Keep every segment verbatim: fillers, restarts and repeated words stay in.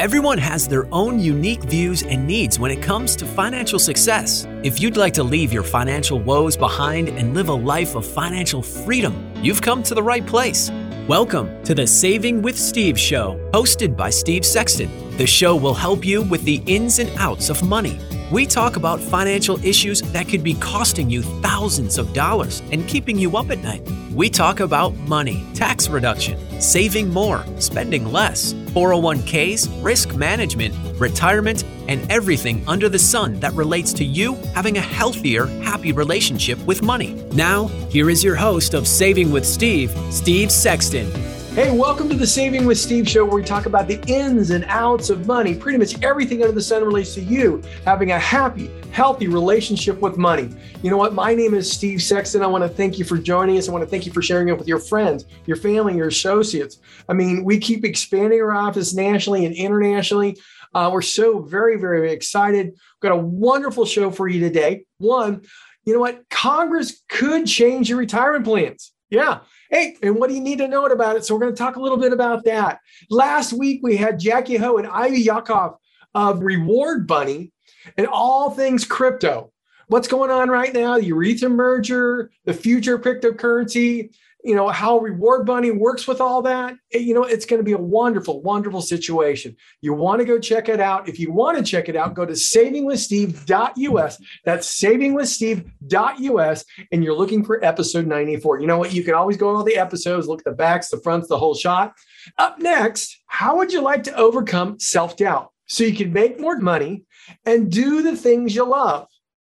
Everyone has their own unique views and needs when it comes to financial success. If you'd like to leave your financial woes behind and live a life of financial freedom, you've come to the right place. Welcome to the Saving with Steve show, hosted by Steve Sexton. The show will help you with the ins and outs of money. We talk about financial issues that could be costing you thousands of dollars and keeping you up at night. We talk about money, tax reduction, saving more, spending less, four oh one k's, risk management, retirement, and everything under the sun that relates to you having a healthier, happy relationship with money. Now, here is your host of Saving with Steve, Steve Sexton. Hey, welcome to the Saving with Steve show, where we talk about the ins and outs of money. Pretty much everything under the sun relates to you having a happy, healthy relationship with money. You know what? My name is Steve Sexton. I want to thank you for joining us. I want to thank you for sharing it with your friends, your family, your associates. I mean, we keep expanding our office nationally and internationally. Uh, we're so very, very excited. We've got a wonderful show for you today. One, you know what? Congress could change your retirement plans. Yeah. Hey, and what do you need to know about it? So we're going to talk a little bit about that. Last week, we had Jackie Ho and Ivy Yaakov of Reward Bunny and all things crypto. What's going on right now? The Urethra merger, the future of cryptocurrency, you know, how Reward Bunny works with all that. You know, it's going to be a wonderful, wonderful situation. You want to go check it out. If you want to check it out, go to saving with steve dot u s. That's saving with steve dot u s. And you're looking for episode ninety-four. You know what? You can always go to all the episodes, look at the backs, the fronts, the whole shot. Up next, how would you like to overcome self-doubt so you can make more money and do the things you love?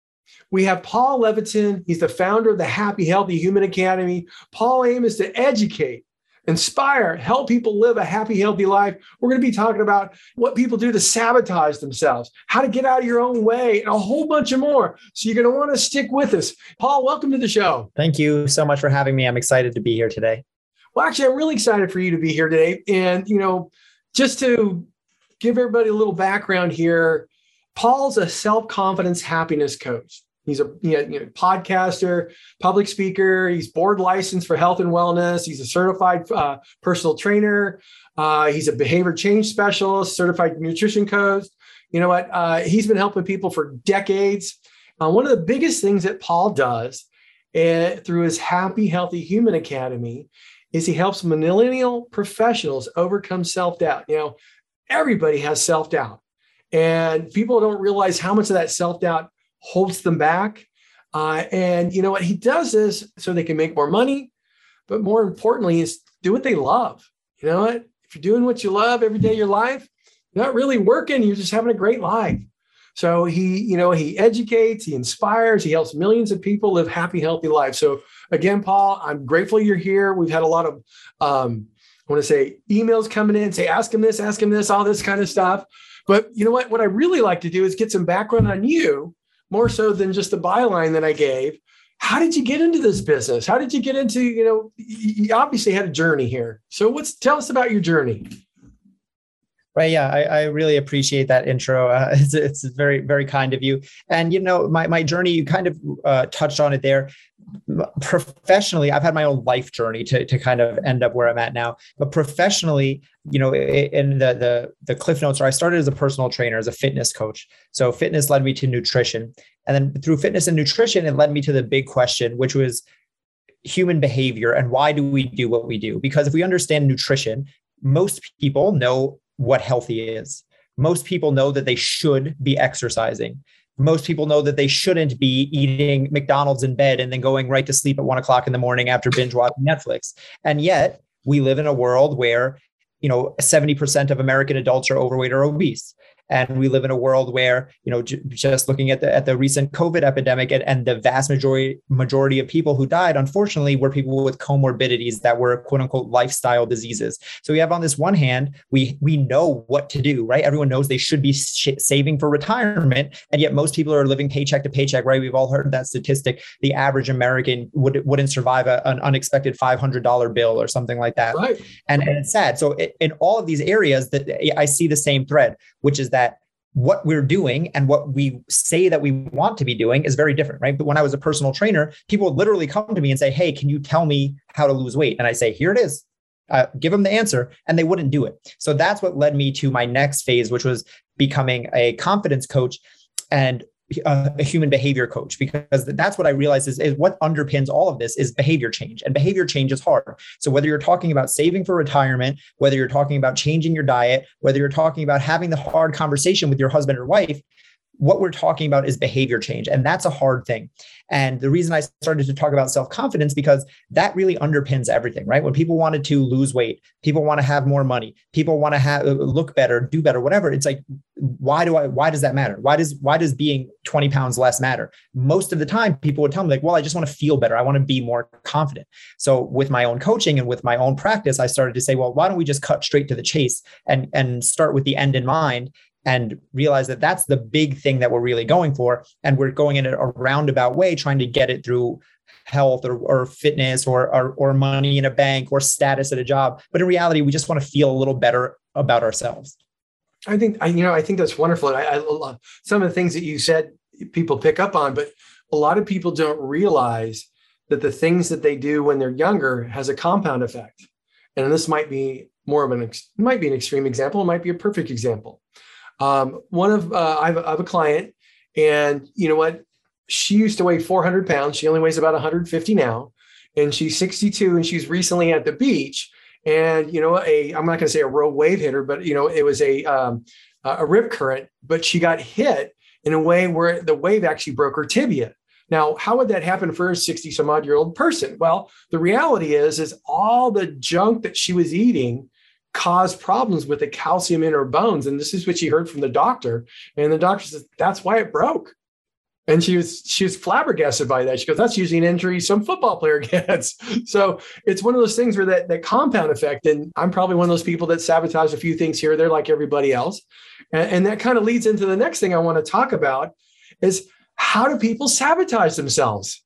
We have Paul Leviton. He's the founder of the Happy Healthy Human Academy. Paul's aim is to educate, inspire, help people live a happy, healthy life. We're going to be talking about what people do to sabotage themselves, how to get out of your own way, and a whole bunch of more. So you're going to want to stick with us. Paul, welcome to the show. Thank you so much for having me. I'm excited to be here today. Well, actually, I'm really excited for you to be here today. And, you know, just to give everybody a little background here, Paul's a self-confidence happiness coach. He's a you know, you know, podcaster, public speaker. He's board licensed for health and wellness. He's a certified uh, personal trainer. Uh, he's a behavior change specialist, certified nutrition coach. You know what? Uh, he's been helping people for decades. Uh, one of the biggest things that Paul does uh, through his Happy Healthy Human Academy is he helps millennial professionals overcome self-doubt. You know, everybody has self-doubt, and people don't realize how much of that self-doubt holds them back. Uh, and you know what? He does this so they can make more money, but more importantly is do what they love. You know what? If you're doing what you love every day of your life, you're not really working, you're just having a great life. So he, you know, he educates, he inspires, he helps millions of people live happy, healthy lives. So again, Paul, I'm grateful you're here. We've had a lot of, um, I want to say emails coming in, say, ask him this, ask him this, all this kind of stuff. But you know what? What I really like to do is get some background on you, more so than just the byline that I gave. How did you get into this business? How did you get into, you know, you obviously had a journey here. So what's, tell us about your journey. Right. Yeah, I, I really appreciate that intro. Uh, it's, it's very, very kind of you. And, you know, my, my journey, you kind of uh, touched on it there. Professionally, I've had my own life journey to, to kind of end up where I'm at now. But professionally, you know, in the, the, the Cliff Notes, I started as a personal trainer, as a fitness coach. So fitness led me to nutrition. And then through fitness and nutrition, it led me to the big question, which was human behavior and why do we do what we do? Because if we understand nutrition, most people know what healthy is. Most people know that they should be exercising. Most people know that they shouldn't be eating McDonald's in bed and then going right to sleep at one o'clock in the morning after binge watching Netflix. And yet we live in a world where, you know, seventy percent of American adults are overweight or obese. And we live in a world where, you know, j- just looking at the at the recent COVID epidemic and, and the vast majority majority of people who died, unfortunately, were people with comorbidities that were quote unquote lifestyle diseases. So we have on this one hand, we we know what to do, right? Everyone knows they should be sh- saving for retirement. And yet most people are living paycheck to paycheck, right? We've all heard that statistic. The average American would, wouldn't survive a, an unexpected five hundred dollars bill or something like that. Right. And, and it's sad. So it, in all of these areas that I see the same thread, which is that what we're doing and what we say that we want to be doing is very different, right? But when I was a personal trainer, people would literally come to me and say, hey, can you tell me how to lose weight? And I say, here it is. uh, give them the answer, and they wouldn't do it. So that's what led me to my next phase, which was becoming a confidence coach and a, a human behavior coach, because that's what I realized is, is what underpins all of this is behavior change, and behavior change is hard. So whether you're talking about saving for retirement, whether you're talking about changing your diet, whether you're talking about having the hard conversation with your husband or wife, what we're talking about is behavior change. And that's a hard thing. And the reason I started to talk about self-confidence, because that really underpins everything, right? When people wanted to lose weight, people want to have more money, people want to have look better, do better, whatever. It's like, why do I, why does that matter? Why does, why does being twenty pounds less matter? Most of the time people would tell me like, well, I just want to feel better. I want to be more confident. So with my own coaching and with my own practice, I started to say, well, why don't we just cut straight to the chase and, and start with the end in mind, and realize that that's the big thing that we're really going for. And we're going in a roundabout way, trying to get it through health or, or fitness or, or, or money in a bank or status at a job. But in reality, we just want to feel a little better about ourselves. I think, I, you know, I think that's wonderful. And I, I love some of the things that you said, people pick up on, but a lot of people don't realize that the things that they do when they're younger has a compound effect. And this might be more of an, it might be an extreme example. It might be a perfect example. Um, one of, uh, I have, I have a client, and you know what, she used to weigh four hundred pounds. She only weighs about one hundred fifty now, and she's sixty-two, and she's recently at the beach. And, you know, a, I'm not going to say a rogue wave hit her, but, you know, it was a, um, a rip current, but she got hit in a way where the wave actually broke her tibia. Now, how would that happen for a sixty some odd year old person? Well, the reality is, is all the junk that she was eating caused problems with the calcium in her bones. And this is what she heard from the doctor. And the doctor says, that's why it broke. And she was, she was flabbergasted by that. She goes, that's usually an injury some football player gets. So it's one of those things where that, that compound effect. And I'm probably one of those people that sabotage a few things here or there, like everybody else. And, and that kind of leads into the next thing I want to talk about is, how do people sabotage themselves?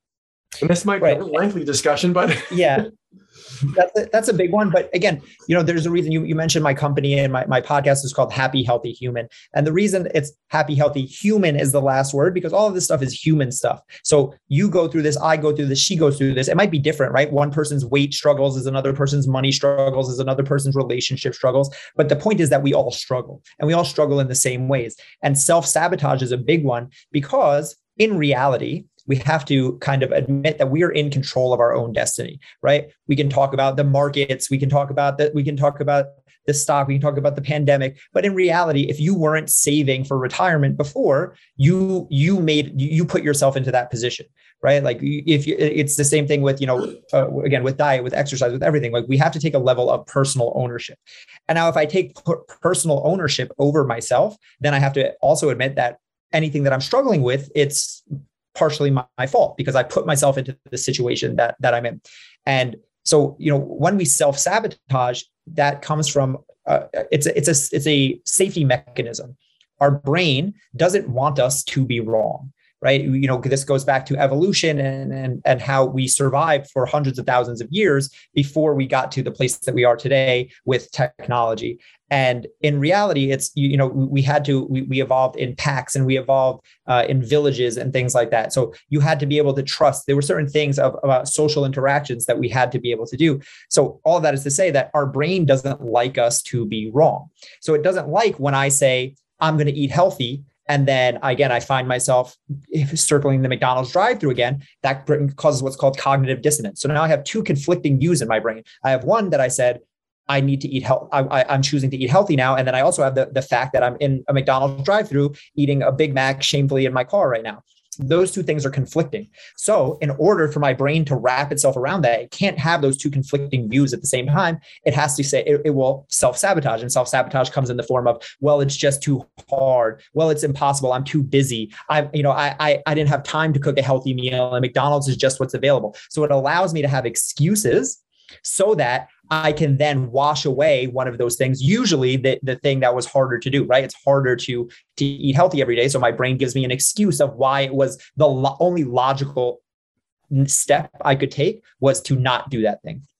And this might be right. a lengthy discussion, but yeah. That's a, that's a big one. But again, you know, there's a reason you, you mentioned my company, and my, my podcast is called Happy Healthy Human. And the reason it's Happy Healthy Human is the last word, because all of this stuff is human stuff. So you go through this, I go through this, she goes through this. It might be different, right? One person's weight struggles is another person's money struggles is another person's relationship struggles. But the point is that we all struggle, and we all struggle in the same ways. And self-sabotage is a big one, because in reality, we have to kind of admit that we are in control of our own destiny, right? We can talk about the markets, we can talk about that, we can talk about the stock, we can talk about the pandemic, but in reality, if you weren't saving for retirement before, you you made you put yourself into that position, right? Like if you, it's the same thing with, you know, uh, again, with diet, with exercise, with everything. Like we have to take a level of personal ownership. And now, if I take per- personal ownership over myself, then I have to also admit that anything that I'm struggling with, it's partially my, my fault, because I put myself into the situation that, that I'm in. And so, you know, when we self-sabotage, that comes from, uh, it's a, it's a, it's a safety mechanism. Our brain doesn't want us to be wrong, right? You know, this goes back to evolution and, and, and how we survived for hundreds of thousands of years before we got to the place that we are today with technology. And in reality, it's, you know, we had to, we, we evolved in packs, and we evolved uh, in villages and things like that. So you had to be able to trust. There were certain things of, about social interactions that we had to be able to do. So all of that is to say that our brain doesn't like us to be wrong. So it doesn't like when I say, I'm going to eat healthy, and then again, I find myself circling the McDonald's drive-thru again. That causes what's called cognitive dissonance. So now I have two conflicting views in my brain. I have one that I said, I need to eat health. I, I, I'm choosing to eat healthy now. And then I also have the, the fact that I'm in a McDonald's drive-thru eating a Big Mac shamefully in my car right now. Those two things are conflicting. So in order for my brain to wrap itself around that, it can't have those two conflicting views at the same time. It has to say, it, it will self-sabotage, and self-sabotage comes in the form of, well, it's just too hard. Well, it's impossible. I'm too busy. I, you know, I, I, I didn't have time to cook a healthy meal, and McDonald's is just what's available. So it allows me to have excuses so that I can then wash away one of those things, usually the, the thing that was harder to do, right? It's harder to, to eat healthy every day. So my brain gives me an excuse of why it was the lo- only logical step I could take was to not do that thing.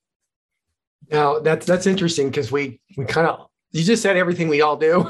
Now that's, that's interesting, because we, we kind of, you just said everything we all do.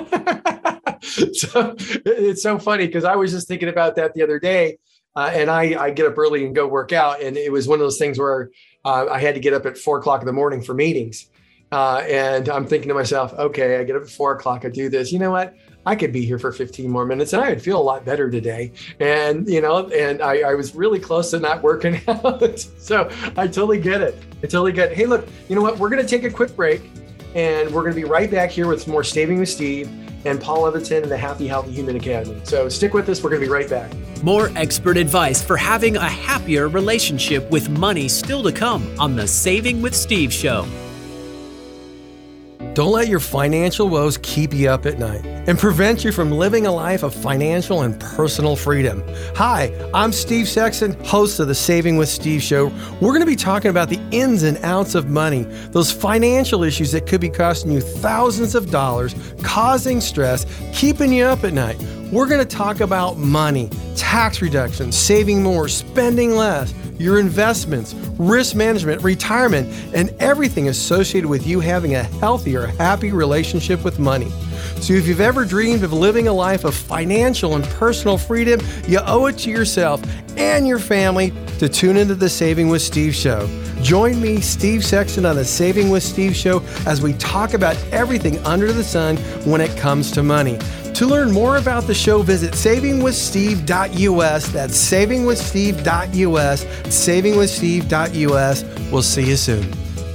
So it's so funny, because I was just thinking about that the other day. Uh, and I, I get up early and go work out. And it was one of those things where, uh, I had to get up at four o'clock in the morning for meetings. Uh, and I'm thinking to myself, okay, I get up at four o'clock, I do this. You know what? I could be here for fifteen more minutes and I would feel a lot better today. And, you know, and I, I was really close to not working out. So I totally get it. I totally get it. Hey, look, you know what? We're going to take a quick break and we're going to be right back here with some more Saving with Steve and Paul Leviton and the Happy Healthy Human Academy. So stick with us. We're going to be right back. More expert advice for having a happier relationship with money still to come on the Saving with Steve show. Don't let your financial woes keep you up at night and prevent you from living a life of financial and personal freedom. Hi, I'm Steve Sexton, host of the Saving with Steve show. We're going to be talking about the ins and outs of money, those financial issues that could be costing you thousands of dollars, causing stress, keeping you up at night. We're going to talk about money, tax reduction, saving more, spending less, your investments, risk management, retirement, and everything associated with you having a healthier, happy relationship with money. So if you've ever dreamed of living a life of financial and personal freedom, you owe it to yourself and your family to tune into the Saving with Steve show. Join me, Steve Sexton, on the Saving with Steve show as we talk about everything under the sun when it comes to money. To learn more about the show, visit saving with steve dot u s. That's saving with steve dot u s, saving with steve dot u s. We'll see you soon.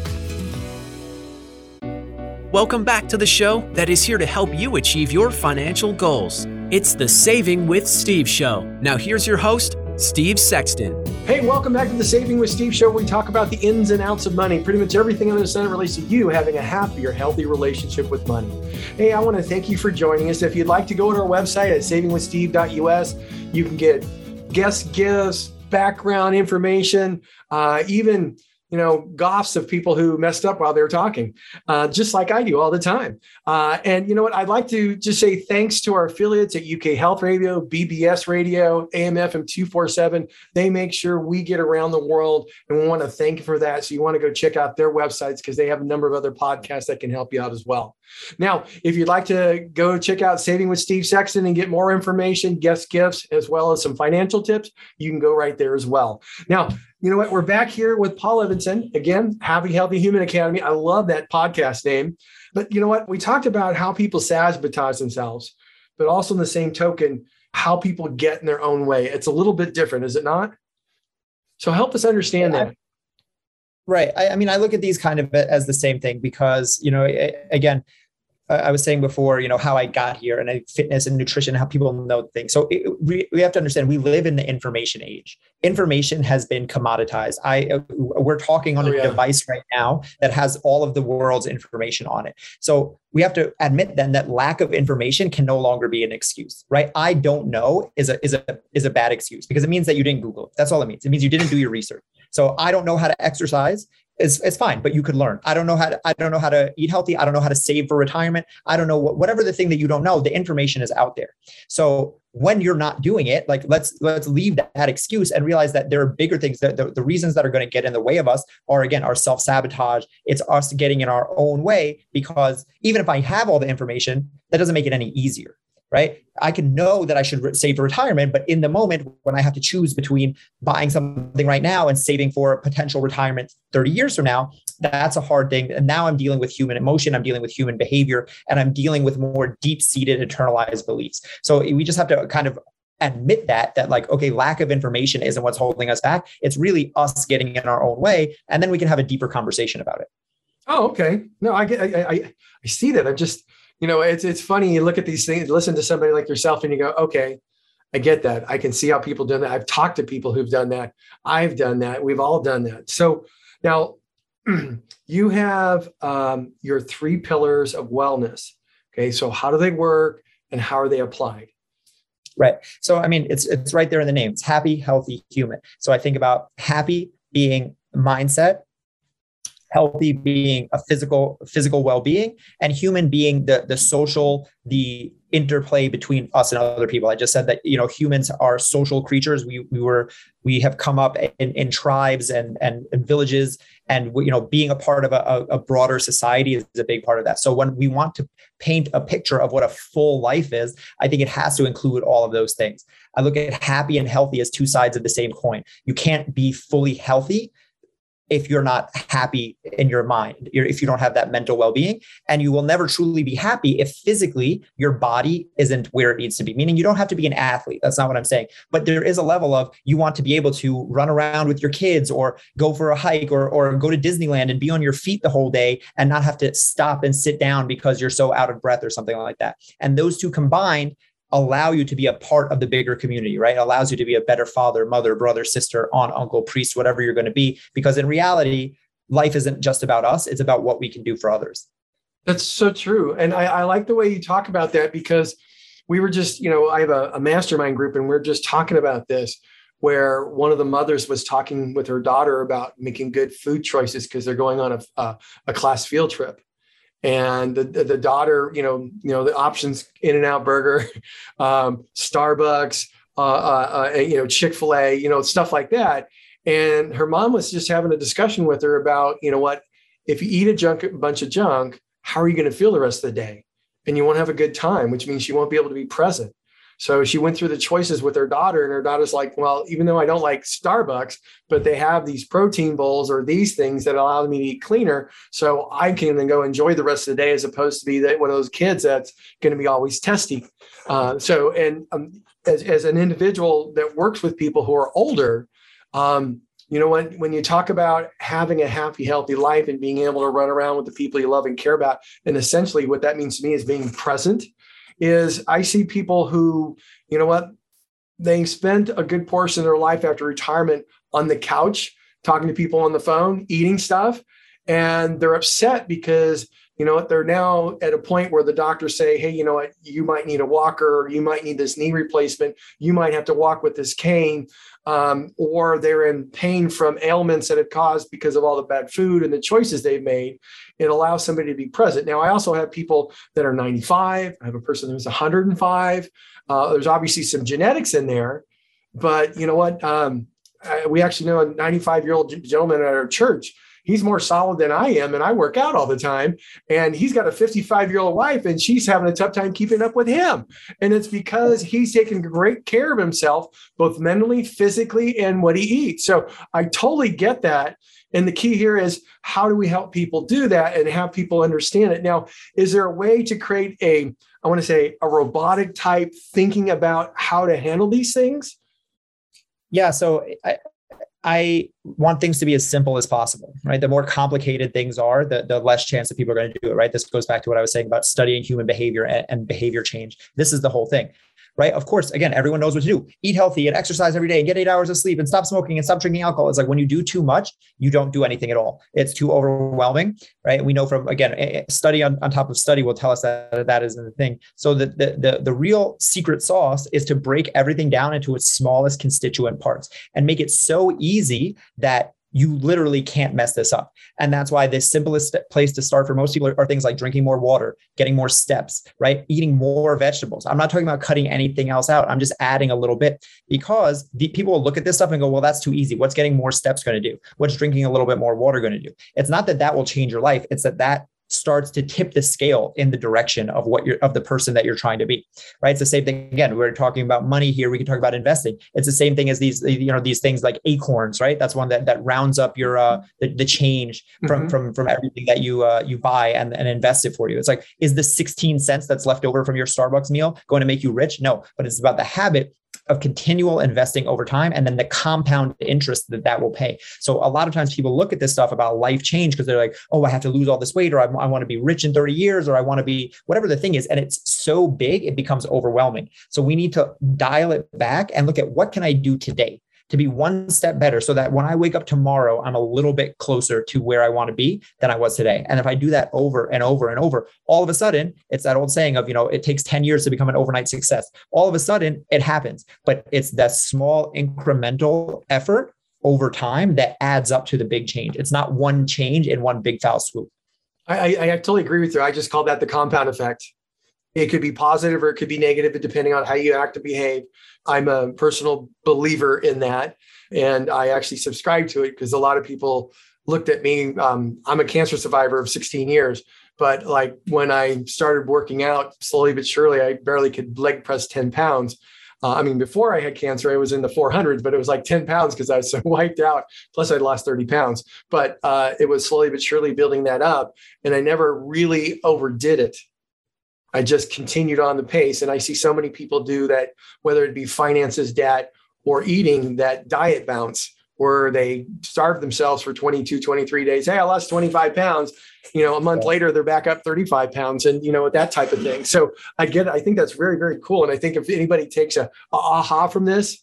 Welcome back to the show that is here to help you achieve your financial goals. It's the Saving with Steve show. Now here's your host, Steve Sexton. Hey, welcome back to the Saving with Steve show, where we talk about the ins and outs of money, pretty much everything under the sun relates to you having a happier, healthy relationship with money. Hey, I want to thank you for joining us. If you'd like to go to our website at saving with steve dot u s, you can get guest gifts, background information, uh, even you know, gossps of people who messed up while they were talking, uh, just like I do all the time. Uh, and you know what? I'd like to just say thanks to our affiliates at U K Health Radio, B B S Radio, A M F M two forty-seven. They make sure we get around the world, and we want to thank you for that. So you want to go check out their websites because they have a number of other podcasts that can help you out as well. Now, if you'd like to go check out Saving with Steve Sexton and get more information, guest gifts, as well as some financial tips, you can go right there as well. Now, you know what? We're back here with Paul Leviton. Again, Happy Healthy Human Academy. I love that podcast name. But you know what? We talked about how people sabotage themselves, but also in the same token, how people get in their own way. It's a little bit different, is it not? So help us understand yeah, that. I, right. I, I mean, I look at these kind of as the same thing because, you know, again, I was saying before, you know, how I got here and fitness and nutrition, how people know things. So it, we, we have to understand we live in the information age. Information has been commoditized. I we're talking on oh, a yeah. device right now that has all of the world's information on it. So we have to admit then that lack of information can no longer be an excuse, right? I don't know is a is a is a bad excuse because it means that you didn't Google it. That's all it means. It means you didn't do your research. So I don't know how to exercise. It's, it's fine, but you could learn. I don't know how to, I don't know how to eat healthy. I don't know how to save for retirement. I don't know what, whatever the thing that you don't know, the information is out there. So when you're not doing it, like let's, let's leave that, that excuse and realize that there are bigger things that the, the reasons that are going to get in the way of us are again, our self-sabotage. It's us getting in our own way because even if I have all the information, that doesn't make it any easier. Right? I can know that I should save for retirement, but in the moment when I have to choose between buying something right now and saving for a potential retirement thirty years from now, that's a hard thing. And now I'm dealing with human emotion, I'm dealing with human behavior, and I'm dealing with more deep-seated internalized beliefs. So we just have to kind of admit that, that like, okay, lack of information isn't what's holding us back. It's really us getting in our own way. And then we can have a deeper conversation about it. Oh, okay. No, I get, I, I, I see that. I'm just, you know, it's it's funny. You look at these things, listen to somebody like yourself, and you go, "Okay, I get that. I can see how people do that. I've talked to people who've done that. I've done that. We've all done that." So now, you have um, your three pillars of wellness. Okay, so how do they work, and how are they applied? Right. So I mean, it's it's right there in the name. It's happy, healthy, human. So I think about happy being mindset, healthy being a physical, physical well-being, and human being the, the social, the interplay between us and other people. I just said that, you know, humans are social creatures. We we were, we have come up in, in tribes and, and, and villages, and, you know, being a part of a, a broader society is a big part of that. So when we want to paint a picture of what a full life is, I think it has to include all of those things. I look at happy and healthy as two sides of the same coin. You can't be fully healthy if you're not happy in your mind, if you don't have that mental well-being, and you will never truly be happy if physically your body isn't where it needs to be. Meaning you don't have to be an athlete. That's not what I'm saying. But there is a level of you want to be able to run around with your kids or go for a hike or, or go to Disneyland and be on your feet the whole day and not have to stop and sit down because you're so out of breath or something like that. And those two combined allow you to be a part of the bigger community, right? It allows you to be a better father, mother, brother, sister, aunt, uncle, priest, whatever you're going to be. Because in reality, life isn't just about us. It's about what we can do for others. That's so true. And I, I like the way you talk about that, because we were just, you know, I have a, a mastermind group and we're just talking about this, where one of the mothers was talking with her daughter about making good food choices because they're going on a, a, a class field trip. And the, the the daughter, you know, you know, the options: In-N-Out Burger, um, Starbucks, uh, uh, uh, you know, Chick-fil-A, you know, stuff like that. And her mom was just having a discussion with her about, you know what, if you eat a junk, a bunch of junk, how are you going to feel the rest of the day? And you won't have a good time, which means you won't be able to be present. So she went through the choices with her daughter, and her daughter's like, well, even though I don't like Starbucks, but they have these protein bowls or these things that allow me to eat cleaner, so I can then go enjoy the rest of the day, as opposed to be that one of those kids that's going to be always testy. Uh, so, and um, as, as an individual that works with people who are older, um, you know, when, when you talk about having a happy, healthy life and being able to run around with the people you love and care about, and essentially what that means to me is being present, is I see people who, you know what, they spent a good portion of their life after retirement on the couch, talking to people on the phone, eating stuff, and they're upset because, you know what, they're now at a point where the doctors say, hey, you know what, you might need a walker, or you might need this knee replacement, you might have to walk with this cane, um, or they're in pain from ailments that have caused because of all the bad food and the choices they've made. It allows somebody to be present. Now, I also have people that are ninety-five. I have a person who's one hundred five. Uh, there's obviously some genetics in there, but you know what? Um, I, we actually know a ninety-five-year-old gentleman at our church. He's more solid than I am, and I work out all the time. And he's got a fifty-five-year-old wife, and she's having a tough time keeping up with him. And it's because he's taking great care of himself, both mentally, physically, and what he eats. So I totally get that. And the key here is, how do we help people do that and have people understand it? Now, is there a way to create a, I want to say, a robotic type thinking about how to handle these things? Yeah. So I, I want things to be as simple as possible, right? The more complicated things are, the, the less chance that people are going to do it, right? This goes back to what I was saying about studying human behavior and, and behavior change. This is the whole thing, right? Of course, again, everyone knows what to do. Eat healthy and exercise every day and get eight hours of sleep and stop smoking and stop drinking alcohol. It's like when you do too much, you don't do anything at all. It's too overwhelming, right? We know from, again, study on, on top of study will tell us that that isn't the thing. So the, the, the, the real secret sauce is to break everything down into its smallest constituent parts and make it so easy that you literally can't mess this up. And that's why the simplest place to start for most people are, are things like drinking more water, getting more steps, right? Eating more vegetables. I'm not talking about cutting anything else out. I'm just adding a little bit, because the, people will look at this stuff and go, well, that's too easy. What's getting more steps going to do? What's drinking a little bit more water going to do? It's not that that will change your life. It's that that starts to tip the scale in the direction of what you're, of the person that you're trying to be, right? It's the same thing. Again, we're talking about money here. We can talk about investing. It's the same thing as these, you know, these things like Acorns, right? That's one that, that rounds up your, uh, the, the change from, mm-hmm. from, from everything that you, uh, you buy and, and invest it for you. It's like, is the sixteen cents that's left over from your Starbucks meal going to make you rich? No, but it's about the habit of continual investing over time, and then the compound interest that that will pay. So a lot of times people look at this stuff about life change because they're like, oh, I have to lose all this weight, or I, I want to be rich in thirty years, or I want to be whatever the thing is. And it's so big, it becomes overwhelming. So we need to dial it back and look at, what can I do today to be one step better, so that when I wake up tomorrow, I'm a little bit closer to where I want to be than I was today. And if I do that over and over and over, all of a sudden, it's that old saying of, you know, it takes ten years to become an overnight success. All of a sudden it happens, but it's that small incremental effort over time that adds up to the big change. It's not one change in one big foul swoop. I, I, I totally agree with you. I just call that the compound effect. It could be positive or it could be negative, depending on how you act and behave. I'm a personal believer in that. And I actually subscribe to it because a lot of people looked at me. Um, I'm a cancer survivor of sixteen years. But like when I started working out slowly but surely, I barely could leg press ten pounds. Uh, I mean, before I had cancer, I was in the four hundreds, but it was like ten pounds because I was so wiped out. Plus I'd lost thirty pounds, but uh, it was slowly but surely building that up. And I never really overdid it. I just continued on the pace. And I see so many people do that, whether it be finances, debt, or eating, that diet bounce, where they starve themselves for twenty-two, twenty-three days. Hey, I lost twenty-five pounds. You know, a month yeah. later, they're back up thirty-five pounds, and, you know, that type of thing. So I get it. I think that's very, very cool. And I think if anybody takes a, a aha from this,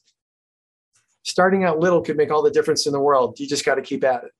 starting out little could make all the difference in the world. You just got to keep at it.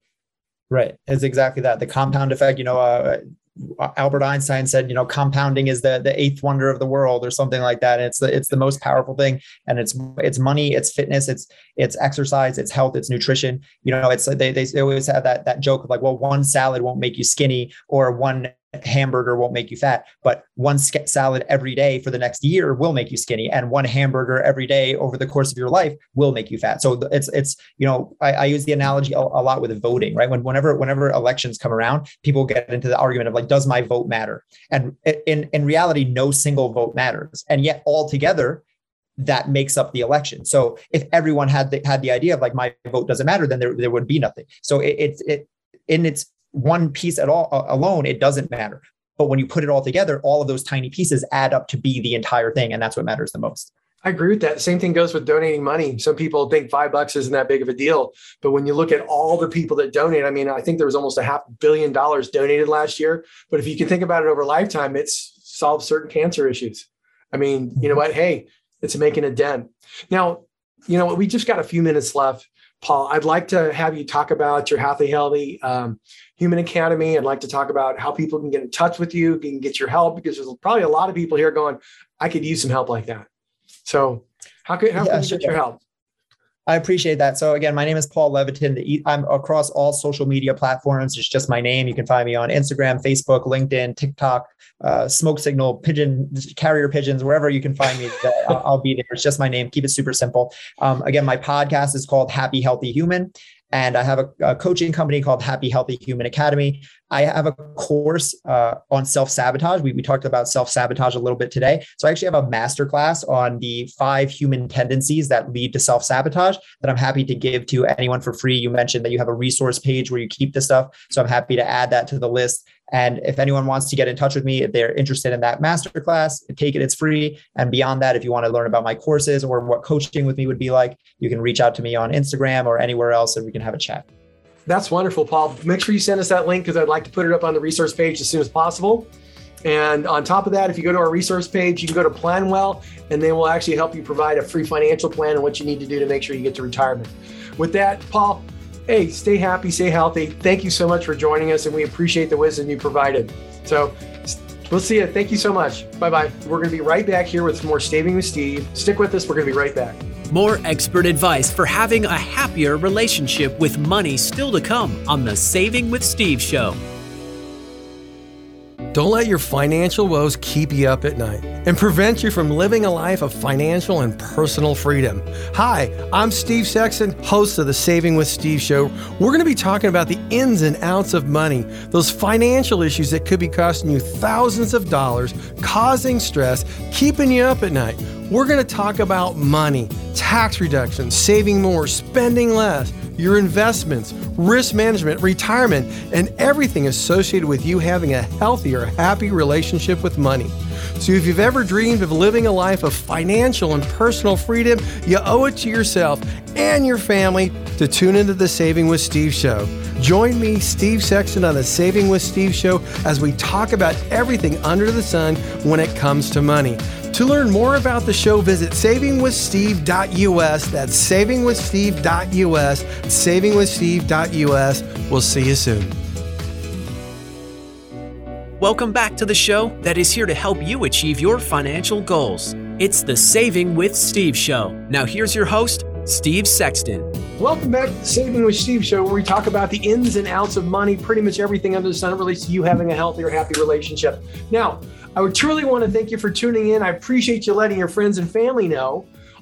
Right. It's exactly that. The compound effect, you know, uh, Albert Einstein said, you know, compounding is the the eighth wonder of the world, or something like that. And it's the it's the most powerful thing. And it's it's money, it's fitness, it's it's exercise, it's health, it's nutrition. You know, it's they they always have that that joke of like, well, one salad won't make you skinny, or one hamburger won't make you fat, but one sk- salad every day for the next year will make you skinny, and one hamburger every day over the course of your life will make you fat. So it's it's you know I, I use the analogy a, a lot with voting, right? When whenever whenever elections come around, people get into the argument of like, does my vote matter? And in in reality, no single vote matters, and yet all together that makes up the election. So if everyone had the, had the idea of like, my vote doesn't matter, then there there would be nothing. So it it, it in its one piece at all alone, it doesn't matter. But when you put it all together, all of those tiny pieces add up to be the entire thing. And that's what matters the most. I agree with that. Same thing goes with donating money. Some people think five bucks isn't that big of a deal. But when you look at all the people that donate, I mean, I think there was almost a half billion dollars donated last year. But if you can think about it over a lifetime, it's solved certain cancer issues. I mean, you know what? Hey, it's making a dent. Now, you know, we just got a few minutes left. Paul, I'd like to have you talk about your Happy Healthy um, Human Academy. I'd like to talk about how people can get in touch with you, can get your help, because there's probably a lot of people here going, I could use some help like that. So how can, how yeah, can you sure. get your help? I appreciate that. So again, my name is Paul Levitin. I'm across all social media platforms. It's just my name. You can find me on Instagram, Facebook, LinkedIn, TikTok, uh, Smoke Signal, Pigeon, Carrier Pigeons, wherever you can find me. I'll, I'll be there. It's just my name. Keep it super simple. Um, again, my podcast is called Happy Healthy Human. And I have a, a coaching company called Happy Healthy Human Academy. I have a course uh, on self-sabotage. We, we talked about self-sabotage a little bit today. So I actually have a masterclass on the five human tendencies that lead to self-sabotage that I'm happy to give to anyone for free. You mentioned that you have a resource page where you keep this stuff. So I'm happy to add that to the list. And if anyone wants to get in touch with me, if they're interested in that masterclass, take it, it's free. And beyond that, if you want to learn about my courses or what coaching with me would be like, you can reach out to me on Instagram or anywhere else and we can have a chat. That's wonderful, Paul. Make sure you send us that link, because I'd like to put it up on the resource page as soon as possible. And on top of that, if you go to our resource page, you can go to PlanWell, and they will actually help you provide a free financial plan and what you need to do to make sure you get to retirement. With that, Paul, hey, stay happy, stay healthy. Thank you so much for joining us, and we appreciate the wisdom you provided. So we'll see you. Thank you so much. Bye-bye. We're going to be right back here with some more Saving with Steve. Stick with us. We're going to be right back. More expert advice for having a happier relationship with money still to come on the Saving with Steve show. Don't let your financial woes keep you up at night and prevent you from living a life of financial and personal freedom. Hi, I'm Steve Sexton, host of the Saving with Steve show. We're going to be talking about the ins and outs of money, those financial issues that could be costing you thousands of dollars, causing stress, keeping you up at night. We're going to talk about money, tax reduction, saving more, spending less, your investments, risk management, retirement, and everything associated with you having a healthier, happy relationship with money. So if you've ever dreamed of living a life of financial and personal freedom, you owe it to yourself and your family to tune into the Saving with Steve show. Join me, Steve Sexton, on the Saving with Steve show as we talk about everything under the sun when it comes to money. To learn more about the show, visit saving with steve dot u s. That's saving with steve dot u s, saving with steve dot u s. We'll see you soon. Welcome back to the show that is here to help you achieve your financial goals. It's the Saving with Steve show. Now here's your host, Steve Sexton. Welcome back to the Saving with Steve show, where we talk about the ins and outs of money, pretty much everything under the sun relates to you having a healthy or happy relationship. Now, I would truly want to thank you for tuning in. I appreciate you letting your friends and family know.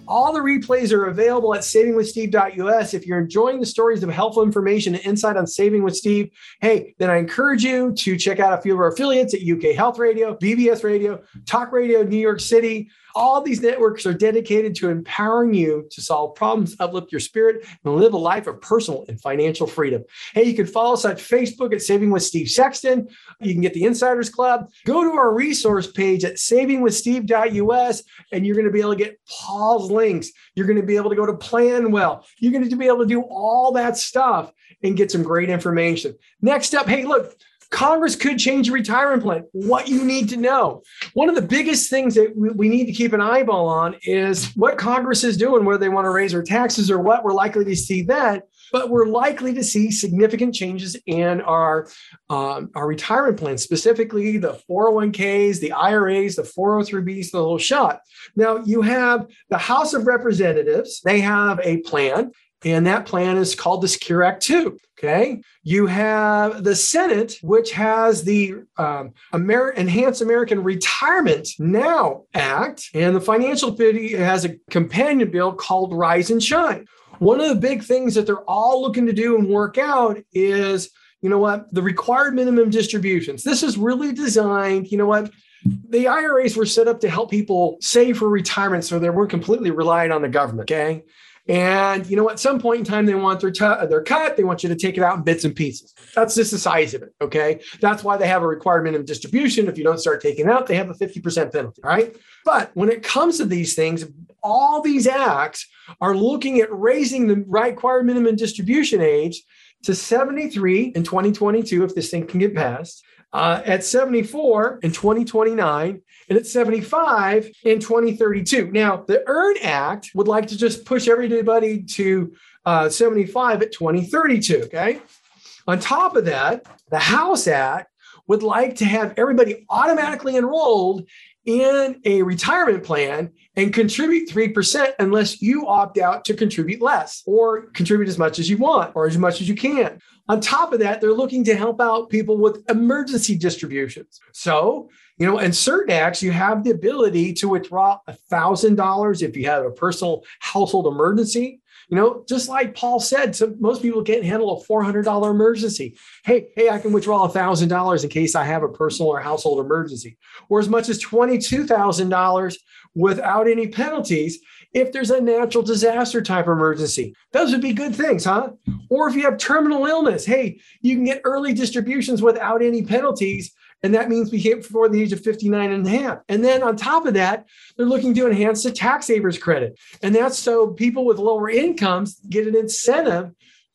All the replays are available at saving with steve dot U S. If you're enjoying the stories of helpful information and insight on Saving with Steve, hey, then I encourage you to check out a few of our affiliates at U K Health Radio, B B S Radio, Talk Radio New York City. All these networks are dedicated to empowering you to solve problems, uplift your spirit, and live a life of personal and financial freedom. Hey, you can follow us on Facebook at Saving with Steve Sexton. You can get the Insiders Club. Go to our resource page at saving with steve dot U S, and you're going to be able to get Paul's links. You're going to be able to go to Plan Well. You're going to be able to do all that stuff and get some great information. Next up, hey, look, Congress could change your retirement plan. What you need to know. One of the biggest things that we need to keep an eyeball on is what Congress is doing, whether they want to raise our taxes or what. We're likely to see that, but we're likely to see significant changes in our, um, our retirement plans, specifically the four oh one k's, the I R As, the four oh three b's, the whole shot. Now, you have the House of Representatives. They have a plan. And that plan is called the Secure Act two, okay? You have the Senate, which has the um, Amer- Enhanced American Retirement Now Act, and the Financial Committee has a companion bill called Rise and Shine. One of the big things that they're all looking to do and work out is, you know what, the required minimum distributions. This is really designed, you know what, the I R As were set up to help people save for retirement so they weren't completely reliant on the government, okay? And, you know, at some point in time, they want their, t- their cut. They want you to take it out in bits and pieces. That's just the size of it, okay? That's why they have a required minimum distribution. If you don't start taking it out, they have a fifty percent penalty, right? But when it comes to these things, all these acts are looking at raising the required minimum distribution age to seventy-three in twenty twenty-two, if this thing can get passed, uh, at seventy-four in twenty twenty-nine, and at seventy-five in twenty thirty-two. Now, the EARN Act would like to just push everybody to uh, seventy-five at twenty thirty-two, okay? On top of that, the House Act would like to have everybody automatically enrolled in a retirement plan and contribute three percent unless you opt out to contribute less or contribute as much as you want or as much as you can. On top of that, they're looking to help out people with emergency distributions. So, you know, in certain acts, you have the ability to withdraw one thousand dollars if you have a personal household emergency. You know, just like Paul said, so most people can't handle a four hundred dollars emergency. Hey, hey, I can withdraw one thousand dollars in case I have a personal or household emergency, or as much as twenty-two thousand dollars without any penalties if there's a natural disaster type emergency. Those would be good things, huh? Or if you have terminal illness, hey, you can get early distributions without any penalties. And that means before the age of fifty-nine and a half. And then on top of that, they're looking to enhance the tax savers credit. And that's so people with lower incomes get an incentive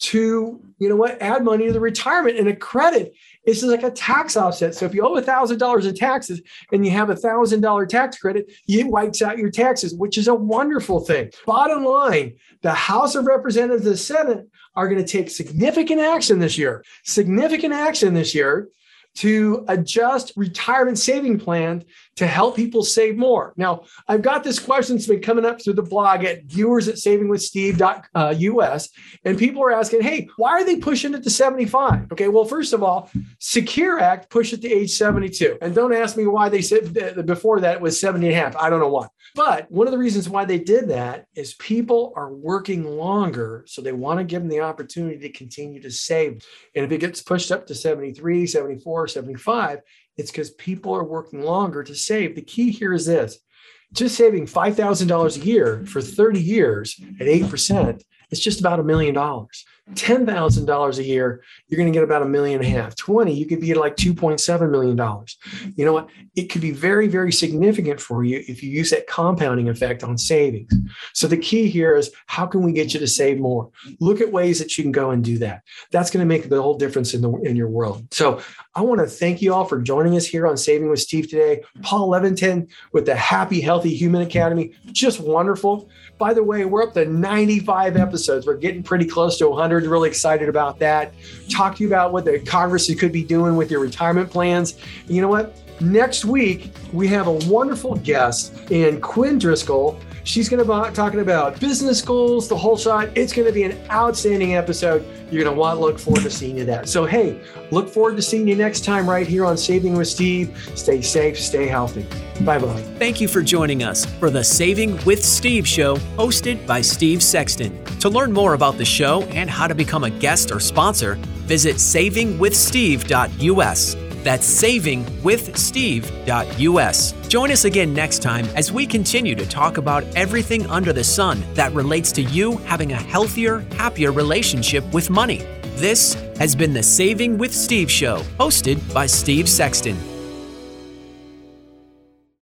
to, you know what, add money to the retirement. And a credit is like a tax offset. So if you owe one thousand dollars in taxes and you have a one thousand dollars tax credit, it wipes out your taxes, which is a wonderful thing. Bottom line, the House of Representatives and the Senate are going to take significant action this year, significant action this year to adjust retirement saving plans to help people save more. Now, I've got this question that's been coming up through the blog at viewers at saving with steve dot U S, and people are asking, hey, why are they pushing it to seventy-five? Okay, well, first of all, Secure Act pushed it to age seventy-two. And don't ask me why they said before that it was seventy and a half. I don't know why. But one of the reasons why they did that is people are working longer, so they want to give them the opportunity to continue to save. And if it gets pushed up to seventy-three, seventy-four, seventy-five, it's because people are working longer to save. The key here is this: just saving five thousand dollars a year for thirty years at eight percent, it's just about a million dollars. ten thousand dollars a year, you're going to get about a million and a half. twenty, you could be at like two point seven million dollars. You know what? It could be very, very significant for you if you use that compounding effect on savings. So the key here is, how can we get you to save more? Look at ways that you can go and do that. That's going to make the whole difference in the in your world. So I want to thank you all for joining us here on Saving with Steve today. Paul Leventon with the Happy, Healthy Human Academy. Just wonderful. By the way, we're up to ninety-five episodes. We're getting pretty close to one hundred. Really excited about that. Talk to you about what the Congress could be doing with your retirement plans. You know what? Next week, we have a wonderful guest in Quinn Driscoll. She's going to be talking about business goals, the whole shot. It's going to be an outstanding episode. You're going to want to look forward to seeing you there. So, hey, look forward to seeing you next time right here on Saving with Steve. Stay safe, stay healthy. Bye-bye. Thank you for joining us for the Saving with Steve show, hosted by Steve Sexton. To learn more about the show and how to become a guest or sponsor, visit saving with steve dot u s. That's saving with steve dot u s. Join us again next time as we continue to talk about everything under the sun that relates to you having a healthier, happier relationship with money. This has been the Saving with Steve show, hosted by Steve Sexton.